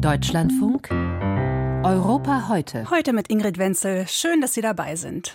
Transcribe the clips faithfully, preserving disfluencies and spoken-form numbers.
Deutschlandfunk Europa heute. Heute mit Ingrid Wenzel. Schön, dass Sie dabei sind.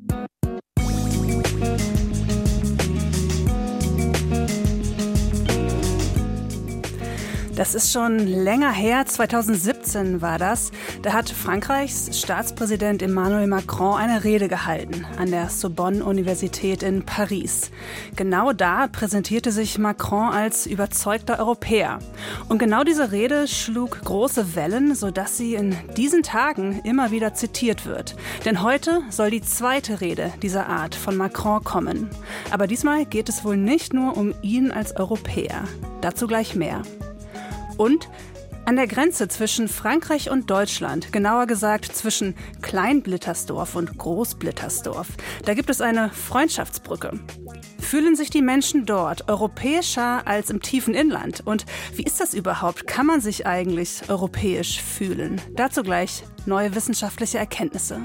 Das ist schon länger her, zweitausendsiebzehn war das. Da hat Frankreichs Staatspräsident Emmanuel Macron eine Rede gehalten an der Sorbonne-Universität in Paris. Genau da präsentierte sich Macron als überzeugter Europäer. Und genau diese Rede schlug große Wellen, sodass sie in diesen Tagen immer wieder zitiert wird. Denn heute soll die zweite Rede dieser Art von Macron kommen. Aber diesmal geht es wohl nicht nur um ihn als Europäer. Dazu gleich mehr. Und an der Grenze zwischen Frankreich und Deutschland, genauer gesagt zwischen Klein-Blittersdorf und Groß-Blittersdorf, da gibt es eine Freundschaftsbrücke. Fühlen sich die Menschen dort europäischer als im tiefen Inland? Und wie ist das überhaupt? Kann man sich eigentlich europäisch fühlen? Dazu gleich neue wissenschaftliche Erkenntnisse.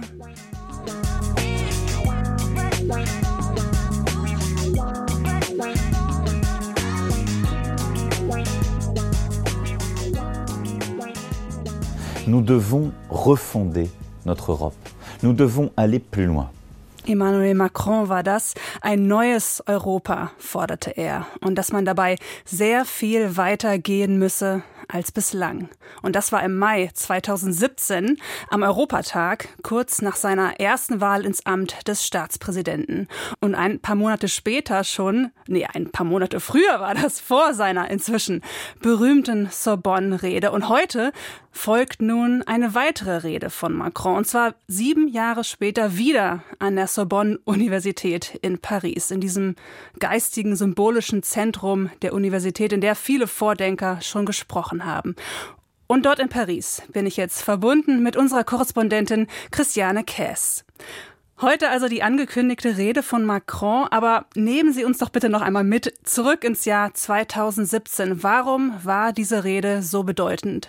Nous devons refonder notre Europe. Nous devons aller plus loin. Emmanuel Macron war das. Ein neues Europa, forderte er. Und dass man dabei sehr viel weiter gehen müsse als bislang. Und das war im Mai zweitausendsiebzehn am Europatag, kurz nach seiner ersten Wahl ins Amt des Staatspräsidenten. Und ein paar Monate später schon, nee, ein paar Monate früher war das, vor seiner inzwischen berühmten Sorbonne-Rede. Und heute folgt nun eine weitere Rede von Macron. Und zwar sieben Jahre später wieder an der Sorbonne-Universität in Paris, in diesem geistigen, symbolischen Zentrum der Universität, in der viele Vordenker schon gesprochen haben. Und dort in Paris bin ich jetzt verbunden mit unserer Korrespondentin Christiane Käs. Heute also die angekündigte Rede von Macron, aber nehmen Sie uns doch bitte noch einmal mit zurück ins Jahr zweitausendsiebzehn. Warum war diese Rede so bedeutend?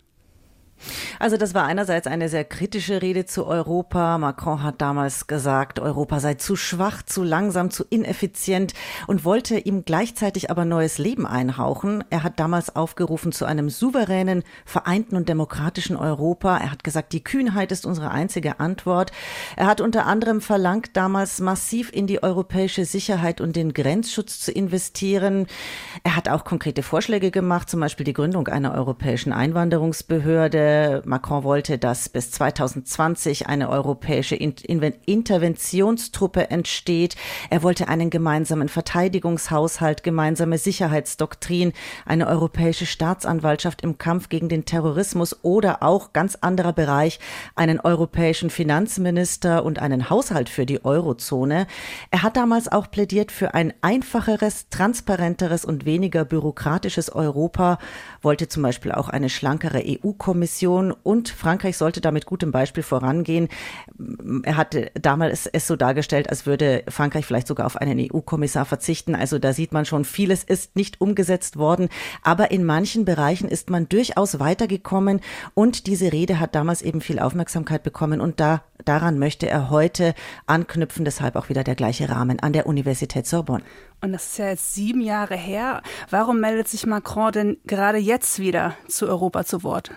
Also das war einerseits eine sehr kritische Rede zu Europa. Macron hat damals gesagt, Europa sei zu schwach, zu langsam, zu ineffizient und wollte ihm gleichzeitig aber neues Leben einhauchen. Er hat damals aufgerufen zu einem souveränen, vereinten und demokratischen Europa. Er hat gesagt, die Kühnheit ist unsere einzige Antwort. Er hat unter anderem verlangt, damals massiv in die europäische Sicherheit und den Grenzschutz zu investieren. Er hat auch konkrete Vorschläge gemacht, zum Beispiel die Gründung einer europäischen Einwanderungsbehörde. Macron wollte, dass bis zweitausendzwanzig eine europäische Interventionstruppe entsteht. Er wollte einen gemeinsamen Verteidigungshaushalt, gemeinsame Sicherheitsdoktrin, eine europäische Staatsanwaltschaft im Kampf gegen den Terrorismus oder auch, ganz anderer Bereich, einen europäischen Finanzminister und einen Haushalt für die Eurozone. Er hat damals auch plädiert für ein einfacheres, transparenteres und weniger bürokratisches Europa, wollte zum Beispiel auch eine schlankere E U-Kommission und Frankreich sollte da mit gutem Beispiel vorangehen. Er hatte damals es so dargestellt, als würde Frankreich vielleicht sogar auf einen E U-Kommissar verzichten. Also da sieht man schon, vieles ist nicht umgesetzt worden. Aber in manchen Bereichen ist man durchaus weitergekommen und diese Rede hat damals eben viel Aufmerksamkeit bekommen und da, daran möchte er heute anknüpfen. Deshalb auch wieder der gleiche Rahmen an der Universität Sorbonne. Und das ist ja jetzt sieben Jahre her. Warum meldet sich Macron denn gerade jetzt wieder zu Europa zu Wort?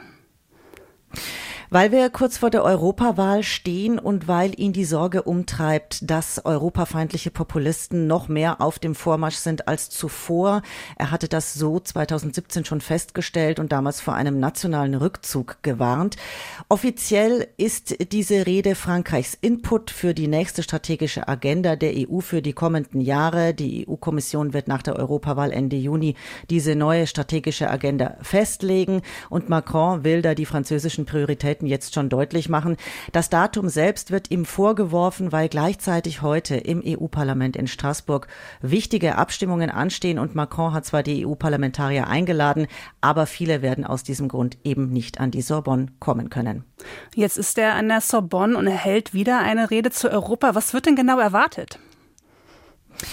Weil wir kurz vor der Europawahl stehen und weil ihn die Sorge umtreibt, dass europafeindliche Populisten noch mehr auf dem Vormarsch sind als zuvor. Er hatte das so zweitausendsiebzehn schon festgestellt und damals vor einem nationalen Rückzug gewarnt. Offiziell ist diese Rede Frankreichs Input für die nächste strategische Agenda der E U für die kommenden Jahre. Die E U-Kommission wird nach der Europawahl Ende Juni diese neue strategische Agenda festlegen und Macron will da die französischen Prioritäten jetzt schon deutlich machen. Das Datum selbst wird ihm vorgeworfen, weil gleichzeitig heute im E U-Parlament in Straßburg wichtige Abstimmungen anstehen und Macron hat zwar die E U-Parlamentarier eingeladen, aber viele werden aus diesem Grund eben nicht an die Sorbonne kommen können. Jetzt ist er an der Sorbonne und er hält wieder eine Rede zu Europa. Was wird denn genau erwartet?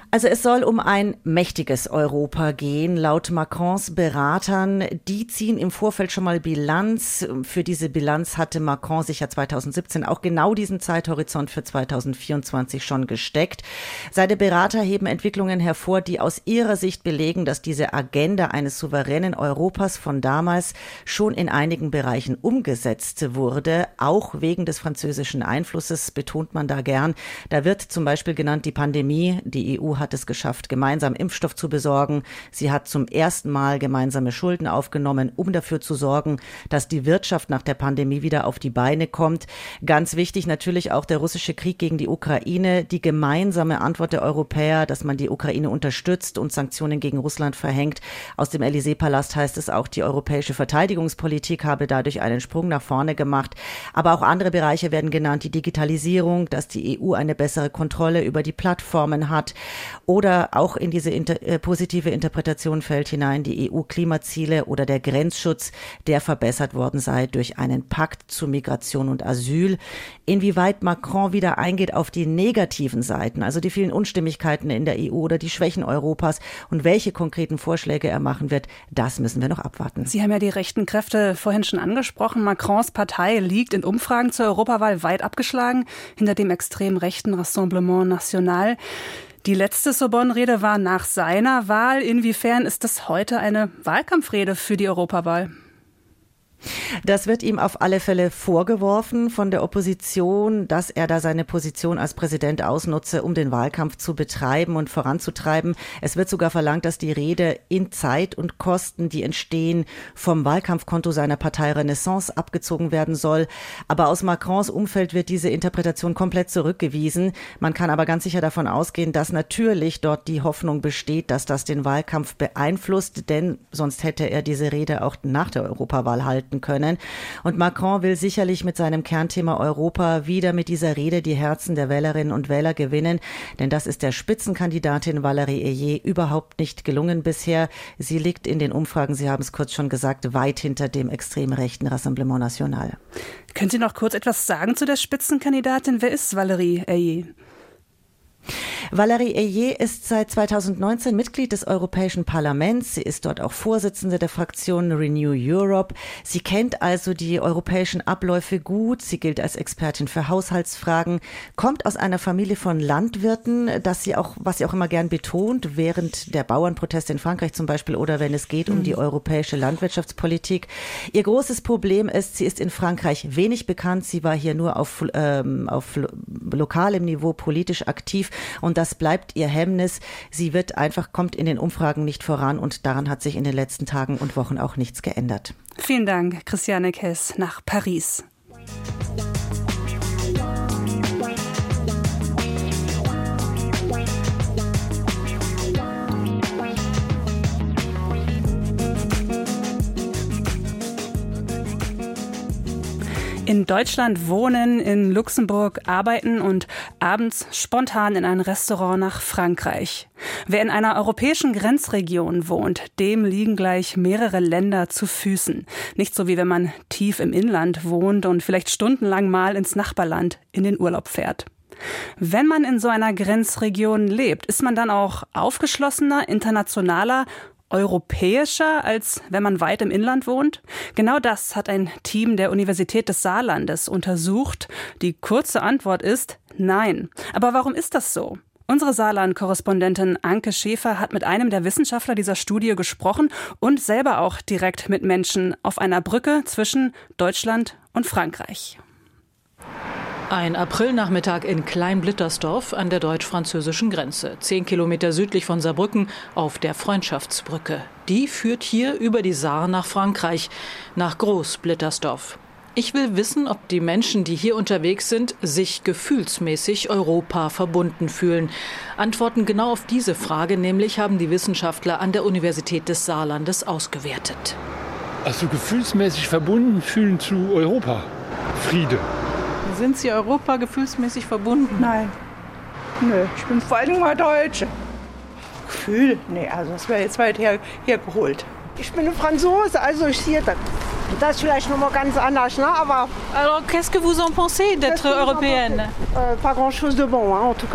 Also es soll um ein mächtiges Europa gehen, laut Macrons Beratern. Die ziehen im Vorfeld schon mal Bilanz. Für diese Bilanz hatte Macron sich ja zweitausendsiebzehn auch genau diesen Zeithorizont für zweitausendvierundzwanzig schon gesteckt. Seine Berater heben Entwicklungen hervor, die aus ihrer Sicht belegen, dass diese Agenda eines souveränen Europas von damals schon in einigen Bereichen umgesetzt wurde. Auch wegen des französischen Einflusses betont man da gern. Da wird zum Beispiel genannt die Pandemie. Die E U hat es geschafft, gemeinsam Impfstoff zu besorgen. Sie hat zum ersten Mal gemeinsame Schulden aufgenommen, um dafür zu sorgen, dass die Wirtschaft nach der Pandemie wieder auf die Beine kommt. Ganz wichtig natürlich auch der russische Krieg gegen die Ukraine, die gemeinsame Antwort der Europäer, dass man die Ukraine unterstützt und Sanktionen gegen Russland verhängt. Aus dem Élysée-Palast heißt es auch, die europäische Verteidigungspolitik habe dadurch einen Sprung nach vorne gemacht. Aber auch andere Bereiche werden genannt, die Digitalisierung, dass die E U eine bessere Kontrolle über die Plattformen hat. Oder auch in diese inter- äh, positive Interpretation fällt hinein die E U-Klimaziele oder der Grenzschutz, der verbessert worden sei durch einen Pakt zu Migration und Asyl. Inwieweit Macron wieder eingeht auf die negativen Seiten, also die vielen Unstimmigkeiten in der E U oder die Schwächen Europas und welche konkreten Vorschläge er machen wird, das müssen wir noch abwarten. Sie haben ja die rechten Kräfte vorhin schon angesprochen. Macrons Partei liegt in Umfragen zur Europawahl weit abgeschlagen hinter dem extrem rechten Rassemblement National. Die letzte Sorbonne-Rede war nach seiner Wahl. Inwiefern ist das heute eine Wahlkampfrede für die Europawahl? Das wird ihm auf alle Fälle vorgeworfen von der Opposition, dass er da seine Position als Präsident ausnutze, um den Wahlkampf zu betreiben und voranzutreiben. Es wird sogar verlangt, dass die Rede in Zeit und Kosten, die entstehen, vom Wahlkampfkonto seiner Partei Renaissance abgezogen werden soll. Aber aus Macrons Umfeld wird diese Interpretation komplett zurückgewiesen. Man kann aber ganz sicher davon ausgehen, dass natürlich dort die Hoffnung besteht, dass das den Wahlkampf beeinflusst, denn sonst hätte er diese Rede auch nach der Europawahl halten können. Und Macron will sicherlich mit seinem Kernthema Europa wieder mit dieser Rede die Herzen der Wählerinnen und Wähler gewinnen, denn das ist der Spitzenkandidatin Valérie Ayé überhaupt nicht gelungen bisher. Sie liegt in den Umfragen, Sie haben es kurz schon gesagt, weit hinter dem extrem rechten Rassemblement National. Können Sie noch kurz etwas sagen zu der Spitzenkandidatin? Wer ist Valérie Ayé? Valérie Ayé ist seit zweitausendneunzehn Mitglied des Europäischen Parlaments. Sie ist dort auch Vorsitzende der Fraktion Renew Europe. Sie kennt also die europäischen Abläufe gut. Sie gilt als Expertin für Haushaltsfragen, kommt aus einer Familie von Landwirten, das sie auch, was sie auch immer gern betont, während der Bauernproteste in Frankreich zum Beispiel oder wenn es geht um die europäische Landwirtschaftspolitik. Ihr großes Problem ist, sie ist in Frankreich wenig bekannt. Sie war hier nur auf, ähm, auf lokalem Niveau politisch aktiv. Und das bleibt ihr Hemmnis. Sie wird einfach, kommt in den Umfragen nicht voran und daran hat sich in den letzten Tagen und Wochen auch nichts geändert. Vielen Dank, Christiane Kess nach Paris. In Deutschland wohnen, in Luxemburg arbeiten und abends spontan in ein Restaurant nach Frankreich. Wer in einer europäischen Grenzregion wohnt, dem liegen gleich mehrere Länder zu Füßen. Nicht so wie wenn man tief im Inland wohnt und vielleicht stundenlang mal ins Nachbarland in den Urlaub fährt. Wenn man in so einer Grenzregion lebt, ist man dann auch aufgeschlossener, internationaler, europäischer, als wenn man weit im Inland wohnt? Genau das hat ein Team der Universität des Saarlandes untersucht. Die kurze Antwort ist nein. Aber warum ist das so? Unsere Saarland-Korrespondentin Anke Schäfer hat mit einem der Wissenschaftler dieser Studie gesprochen und selber auch direkt mit Menschen auf einer Brücke zwischen Deutschland und Frankreich. Ein Aprilnachmittag in Klein-Blittersdorf an der deutsch-französischen Grenze. Zehn Kilometer südlich von Saarbrücken auf der Freundschaftsbrücke. Die führt hier über die Saar nach Frankreich, nach Groß-Blittersdorf. Ich will wissen, ob die Menschen, die hier unterwegs sind, sich gefühlsmäßig Europa verbunden fühlen. Antworten genau auf diese Frage nämlich haben die Wissenschaftler an der Universität des Saarlandes ausgewertet. Also gefühlsmäßig verbunden fühlen zu Europa. Friede. Sind Sie Europa gefühlsmäßig verbunden? Nein. Nö, ich bin vor allem mal Deutsche. Gefühl? Nee, also das wäre jetzt weit her, hergeholt. Ich bin ein Franzose, also ich sehe das. Das ist vielleicht noch mal ganz anders, ne? Aber Alors, qu'est-ce que vous en pensez d'être européenne? Euh, pas grand chose de bon, hein, en tout cas.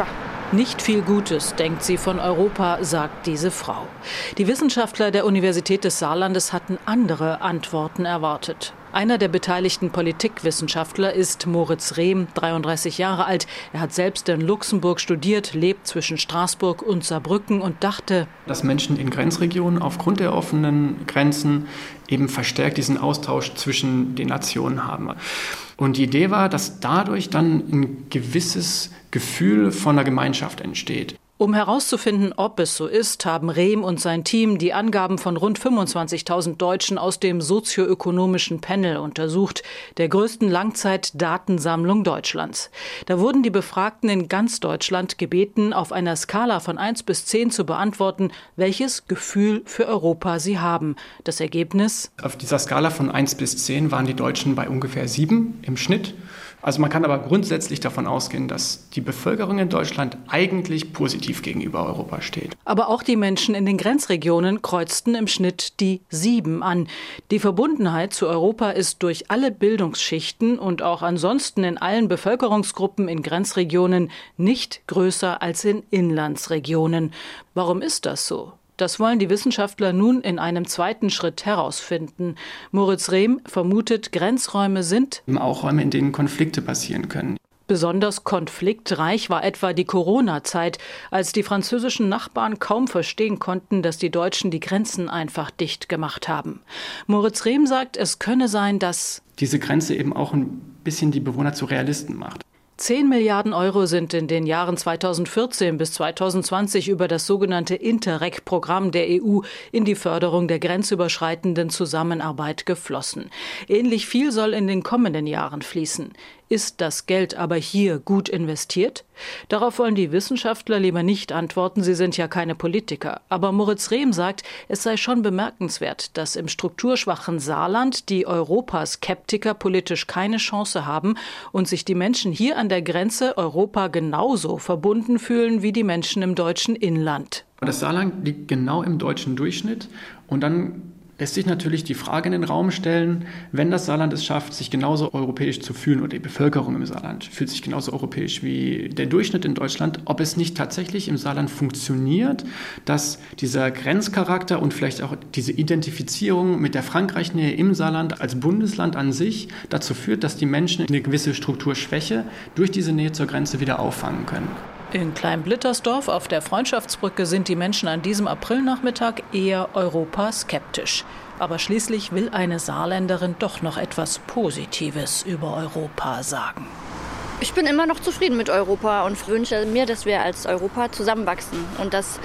Nicht viel Gutes denkt sie von Europa, sagt diese Frau. Die Wissenschaftler der Universität des Saarlandes hatten andere Antworten erwartet. Einer der beteiligten Politikwissenschaftler ist Moritz Rehm, dreiunddreißig Jahre alt. Er hat selbst in Luxemburg studiert, lebt zwischen Straßburg und Saarbrücken und dachte, dass Menschen in Grenzregionen aufgrund der offenen Grenzen eben verstärkt diesen Austausch zwischen den Nationen haben. Und die Idee war, dass dadurch dann ein gewisses Gefühl von einer Gemeinschaft entsteht. Um herauszufinden, ob es so ist, haben Rehm und sein Team die Angaben von rund fünfundzwanzigtausend Deutschen aus dem sozioökonomischen Panel untersucht, der größten Langzeitdatensammlung Deutschlands. Da wurden die Befragten in ganz Deutschland gebeten, auf einer Skala von eins bis zehn zu beantworten, welches Gefühl für Europa sie haben. Das Ergebnis? Auf dieser Skala von eins bis zehn waren die Deutschen bei ungefähr sieben im Schnitt. Also man kann aber grundsätzlich davon ausgehen, dass die Bevölkerung in Deutschland eigentlich positiv gegenüber Europa steht. Aber auch die Menschen in den Grenzregionen kreuzten im Schnitt die sieben an. Die Verbundenheit zu Europa ist durch alle Bildungsschichten und auch ansonsten in allen Bevölkerungsgruppen in Grenzregionen nicht größer als in Inlandsregionen. Warum ist das so? Das wollen die Wissenschaftler nun in einem zweiten Schritt herausfinden. Moritz Rehm vermutet, Grenzräume sind auch Räume, in denen Konflikte passieren können. Besonders konfliktreich war etwa die Corona-Zeit, als die französischen Nachbarn kaum verstehen konnten, dass die Deutschen die Grenzen einfach dicht gemacht haben. Moritz Rehm sagt, es könne sein, dass diese Grenze eben auch ein bisschen die Bewohner zu Realisten macht. Zehn Milliarden Euro sind in den Jahren zweitausendvierzehn bis zweitausendzwanzig über das sogenannte Interreg-Programm der E U in die Förderung der grenzüberschreitenden Zusammenarbeit geflossen. Ähnlich viel soll in den kommenden Jahren fließen. Ist das Geld aber hier gut investiert? Darauf wollen die Wissenschaftler lieber nicht antworten, sie sind ja keine Politiker. Aber Moritz Rehm sagt, es sei schon bemerkenswert, dass im strukturschwachen Saarland die Europaskeptiker politisch keine Chance haben und sich die Menschen hier an der Grenze Europa genauso verbunden fühlen wie die Menschen im deutschen Inland. Das Saarland liegt genau im deutschen Durchschnitt und dann lässt sich natürlich die Frage in den Raum stellen, wenn das Saarland es schafft, sich genauso europäisch zu fühlen oder die Bevölkerung im Saarland fühlt sich genauso europäisch wie der Durchschnitt in Deutschland, ob es nicht tatsächlich im Saarland funktioniert, dass dieser Grenzcharakter und vielleicht auch diese Identifizierung mit der Frankreich-Nähe im Saarland als Bundesland an sich dazu führt, dass die Menschen eine gewisse Strukturschwäche durch diese Nähe zur Grenze wieder auffangen können. In Klein-Blittersdorf auf der Freundschaftsbrücke sind die Menschen an diesem Aprilnachmittag eher europaskeptisch. Aber schließlich will eine Saarländerin doch noch etwas Positives über Europa sagen. Ich bin immer noch zufrieden mit Europa und wünsche mir, dass wir als Europa zusammenwachsen und dass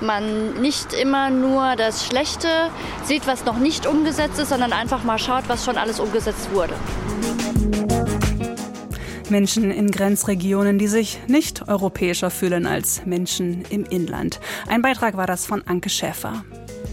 man nicht immer nur das Schlechte sieht, was noch nicht umgesetzt ist, sondern einfach mal schaut, was schon alles umgesetzt wurde. Menschen in Grenzregionen, die sich nicht europäischer fühlen als Menschen im Inland. Ein Beitrag war das von Anke Schäfer.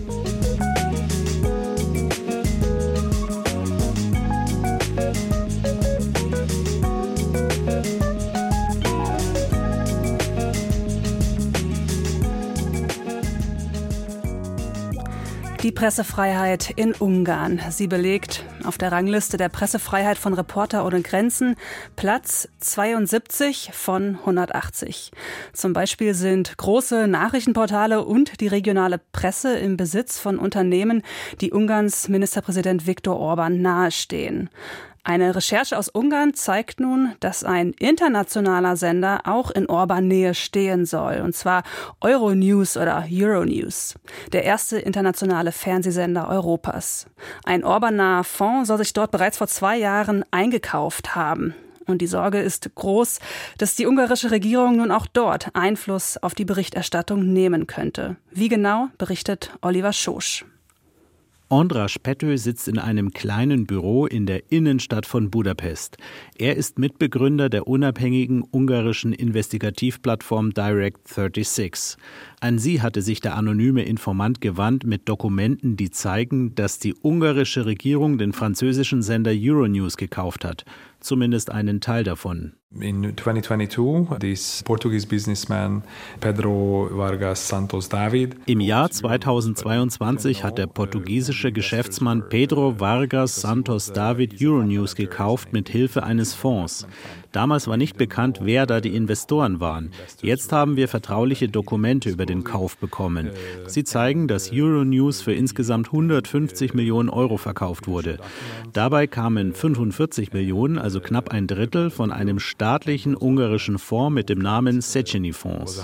Die Pressefreiheit in Ungarn. Sie belegt auf der Rangliste der Pressefreiheit von Reporter ohne Grenzen Platz zweiundsiebzig von hundertachtzig. Zum Beispiel sind große Nachrichtenportale und die regionale Presse im Besitz von Unternehmen, die Ungarns Ministerpräsident Viktor Orban nahestehen. Eine Recherche aus Ungarn zeigt nun, dass ein internationaler Sender auch in Orban-Nähe stehen soll, und zwar Euronews oder Euronews, der erste internationale Fernsehsender Europas. Ein Orban-naher Fonds soll sich dort bereits vor zwei Jahren eingekauft haben. Und die Sorge ist groß, dass die ungarische Regierung nun auch dort Einfluss auf die Berichterstattung nehmen könnte. Wie genau, berichtet Oliver Schosch. András Pető sitzt in einem kleinen Büro in der Innenstadt von Budapest. Er ist Mitbegründer der unabhängigen ungarischen Investigativplattform Direct sechsunddreißig. An sie hatte sich der anonyme Informant gewandt mit Dokumenten, die zeigen, dass die ungarische Regierung den französischen Sender Euronews gekauft hat. Zumindest einen Teil davon. In twenty twenty-two, this Portuguese businessman Pedro Vargas Santos David. Im Jahr zweitausendzweiundzwanzig hat der portugiesische Geschäftsmann Pedro Vargas Santos David Euronews gekauft mit Hilfe eines Fonds. Damals war nicht bekannt, wer da die Investoren waren. Jetzt haben wir vertrauliche Dokumente über den Kauf bekommen. Sie zeigen, dass Euronews für insgesamt hundertfünfzig Millionen Euro verkauft wurde. Dabei kamen fünfundvierzig Millionen, also knapp ein Drittel, von einem staatlichen ungarischen Fonds mit dem Namen Széchenyi-Fonds.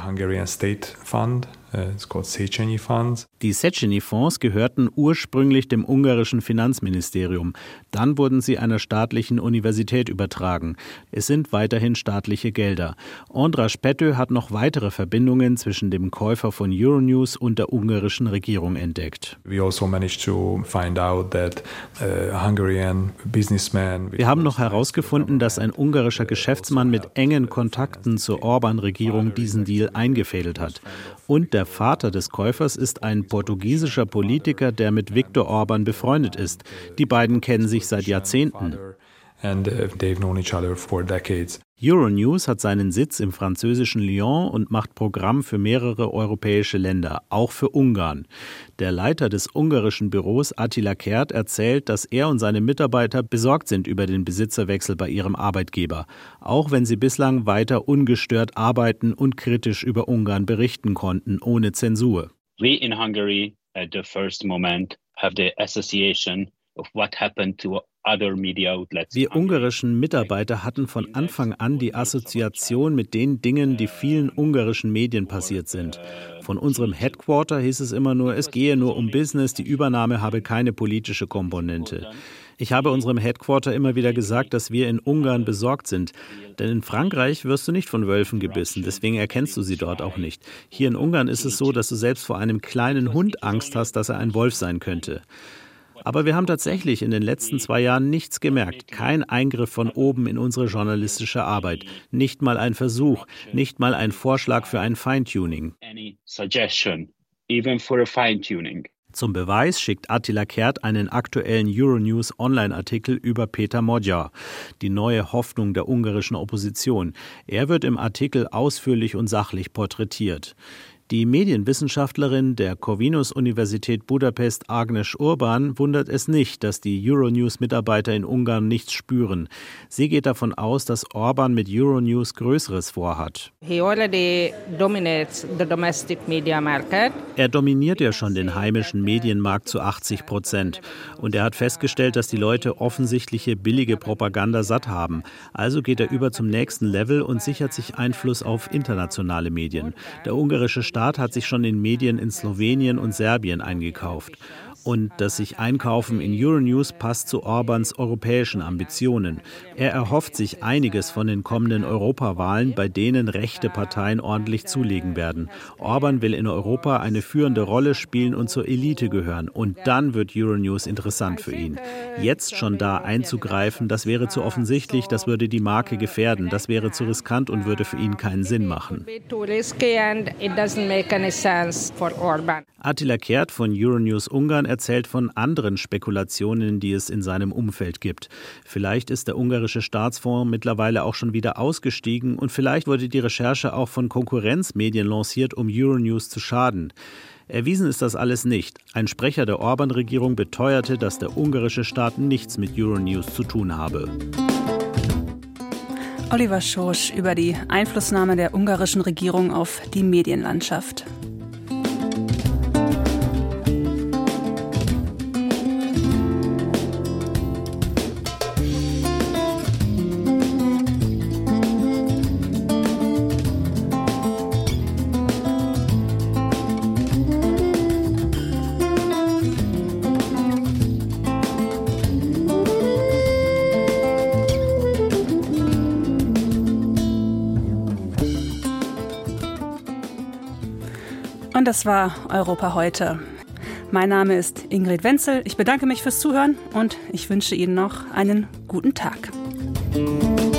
Die Széchenyi-Fonds gehörten ursprünglich dem ungarischen Finanzministerium. Dann wurden sie einer staatlichen Universität übertragen. Es sind weiterhin staatliche Gelder. András Pető hat noch weitere Verbindungen zwischen dem Käufer von Euronews und der ungarischen Regierung entdeckt. Wir haben noch herausgefunden, dass ein ungarischer Geschäftsmann mit engen Kontakten zur Orbán-Regierung diesen Deal eingefädelt hat. Und der Vater des Käufers ist ein portugiesischer Politiker, der mit Viktor Orbán befreundet ist. Die beiden kennen sich seit Jahrzehnten. Euronews hat seinen Sitz im französischen Lyon und macht Programm für mehrere europäische Länder, auch für Ungarn. Der Leiter des ungarischen Büros, Attila Kert, erzählt, dass er und seine Mitarbeiter besorgt sind über den Besitzerwechsel bei ihrem Arbeitgeber, auch wenn sie bislang weiter ungestört arbeiten und kritisch über Ungarn berichten konnten, ohne Zensur. We in Hungary at the first moment have the association of what happened to Wir ungarischen Mitarbeiter hatten von Anfang an die Assoziation mit den Dingen, die vielen ungarischen Medien passiert sind. Von unserem Headquarter hieß es immer nur, es gehe nur um Business, die Übernahme habe keine politische Komponente. Ich habe unserem Headquarter immer wieder gesagt, dass wir in Ungarn besorgt sind. Denn in Frankreich wirst du nicht von Wölfen gebissen, deswegen erkennst du sie dort auch nicht. Hier in Ungarn ist es so, dass du selbst vor einem kleinen Hund Angst hast, dass er ein Wolf sein könnte. Aber wir haben tatsächlich in den letzten zwei Jahren nichts gemerkt. Kein Eingriff von oben in unsere journalistische Arbeit. Nicht mal ein Versuch, nicht mal ein Vorschlag für ein Feintuning. Zum Beweis schickt Attila Kert einen aktuellen Euronews-Online-Artikel über Péter Magyar, die neue Hoffnung der ungarischen Opposition. Er wird im Artikel ausführlich und sachlich porträtiert. Die Medienwissenschaftlerin der Corvinus-Universität Budapest, Agnes Urban, wundert es nicht, dass die Euronews-Mitarbeiter in Ungarn nichts spüren. Sie geht davon aus, dass Orbán mit Euronews Größeres vorhat. Er dominiert ja schon den heimischen Medienmarkt zu achtzig Prozent. Und er hat festgestellt, dass die Leute offensichtliche billige Propaganda satt haben. Also geht er über zum nächsten Level und sichert sich Einfluss auf internationale Medien. Der ungarische Staat hat sich schon in Medien in Slowenien und Serbien eingekauft. Und das sich Einkaufen in Euronews passt zu Orbáns europäischen Ambitionen. Er erhofft sich einiges von den kommenden Europawahlen, bei denen rechte Parteien ordentlich zulegen werden. Orbán will in Europa eine führende Rolle spielen und zur Elite gehören. Und dann wird Euronews interessant für ihn. Jetzt schon da einzugreifen, das wäre zu offensichtlich, das würde die Marke gefährden, das wäre zu riskant und würde für ihn keinen Sinn machen. Attila Kert von Euronews Ungarn erzählt von anderen Spekulationen, die es in seinem Umfeld gibt. Vielleicht ist der ungarische Staatsfonds mittlerweile auch schon wieder ausgestiegen und vielleicht wurde die Recherche auch von Konkurrenzmedien lanciert, um Euronews zu schaden. Erwiesen ist das alles nicht. Ein Sprecher der Orbán-Regierung beteuerte, dass der ungarische Staat nichts mit Euronews zu tun habe. Oliver Schorsch über die Einflussnahme der ungarischen Regierung auf die Medienlandschaft. Und das war Europa heute. Mein Name ist Ingrid Wenzel. Ich bedanke mich fürs Zuhören und ich wünsche Ihnen noch einen guten Tag.